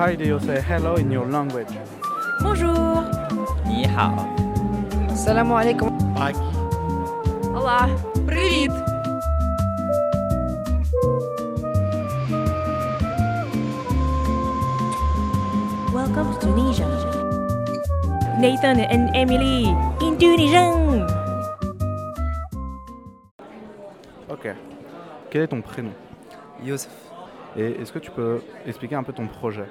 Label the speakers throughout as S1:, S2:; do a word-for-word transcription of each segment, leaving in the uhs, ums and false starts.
S1: How do you say hello in your language?
S2: Bonjour.
S3: 你好
S4: Assalamu alaikum.
S2: Olá. Привет.
S5: Welcome to Tunisia.
S2: Nathan and Emily, Indonesian.
S1: Ok. Quel est ton prénom?
S3: Youssef.
S1: Et est-ce que tu peux expliquer un peu ton projet?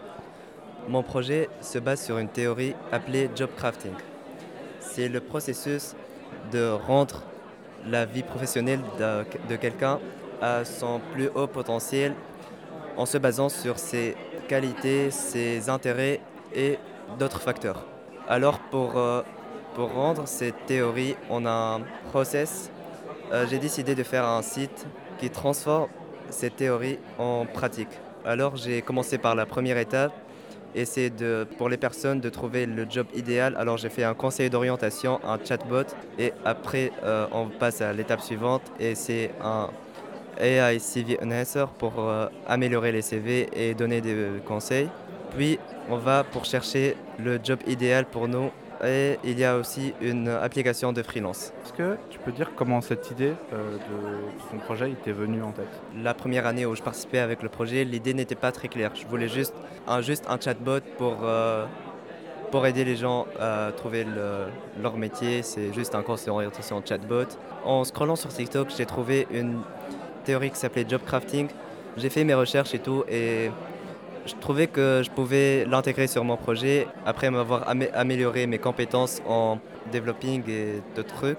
S3: Mon projet se base sur une théorie appelée job crafting. C'est le processus de rendre la vie professionnelle de, de quelqu'un à son plus haut potentiel en se basant sur ses qualités, ses intérêts et d'autres facteurs. Alors pour, euh, pour rendre cette théorie en un process, euh, j'ai décidé de faire un site qui transforme cette théorie en pratique. Alors j'ai commencé par la première étape et c'est de, pour les personnes de trouver le job idéal. Alors j'ai fait un conseil d'orientation, un chatbot et après euh, on passe à l'étape suivante et c'est un A I C V Enhancer pour euh, améliorer les C V et donner des conseils. Puis on va pour chercher le job idéal pour nous et il y a aussi une application de freelance.
S1: Est-ce que tu peux dire comment cette idée euh, de ton projet il t'est venue en tête?
S3: La première année où je participais avec le projet, l'idée n'était pas très claire. Je voulais juste un, juste un chatbot pour, euh, pour aider les gens à trouver le- leur métier. C'est juste un conseil d'orientation chatbot. En scrollant sur TikTok, j'ai trouvé une théorie qui s'appelait job crafting. J'ai fait mes recherches et tout et je trouvais que je pouvais l'intégrer sur mon projet après m'avoir amé- amélioré mes compétences en developing et d'autres trucs.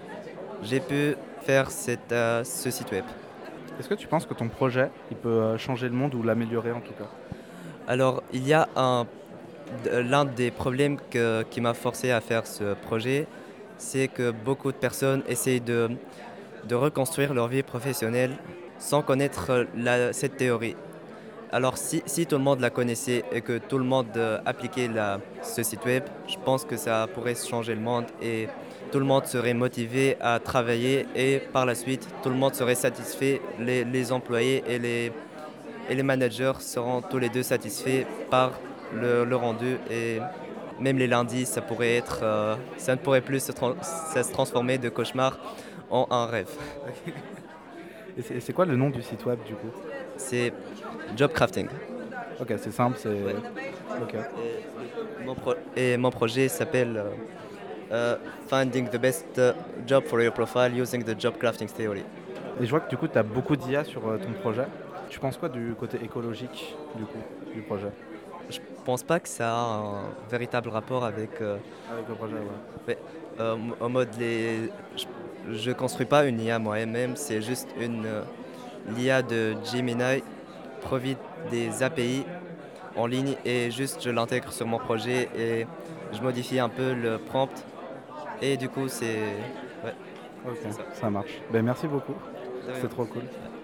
S3: J'ai pu faire cette, euh, ce site web.
S1: Est-ce que tu penses que ton projet il peut euh, changer le monde ou l'améliorer en tout cas?
S3: Alors, il y a un, d- l'un des problèmes que- qui m'a forcé à faire ce projet, c'est que beaucoup de personnes essayent de, de reconstruire leur vie professionnelle sans connaître la- cette théorie. Alors, si, si tout le monde la connaissait et que tout le monde euh, appliquait la- ce site web, je pense que ça pourrait changer le monde et tout le monde serait motivé à travailler et par la suite, tout le monde serait satisfait, les, les employés et les, et les managers seront tous les deux satisfaits par le, le rendu et même les lundis, ça pourrait être, euh, ça ne pourrait plus se, tran- ça se transformer de cauchemar en un rêve.
S1: Et c'est, et c'est quoi le nom du site web du coup?
S3: C'est job crafting.
S1: Ok, c'est simple, c'est... Ok.
S3: Et mon, pro- et mon projet s'appelle euh, euh, Finding the best uh, job for your profile using the job crafting theory.
S1: Et je vois que du coup tu as beaucoup d'I A sur euh, ton projet. Tu penses quoi du côté écologique du coup du projet?
S3: Je pense pas que ça a un véritable rapport avec euh,
S1: Avec le projet, ouais.
S3: ouais, euh, en mode les. Je, je construis pas une I A moi-même, c'est juste une euh, l'I A de Gemini provide des A P I en ligne et juste je l'intègre sur mon projet et je modifie un peu le prompt et du coup c'est ouais,
S1: Ok,
S3: c'est ça.
S1: ça marche. Ben merci beaucoup,
S3: De rien.
S1: c'est trop cool.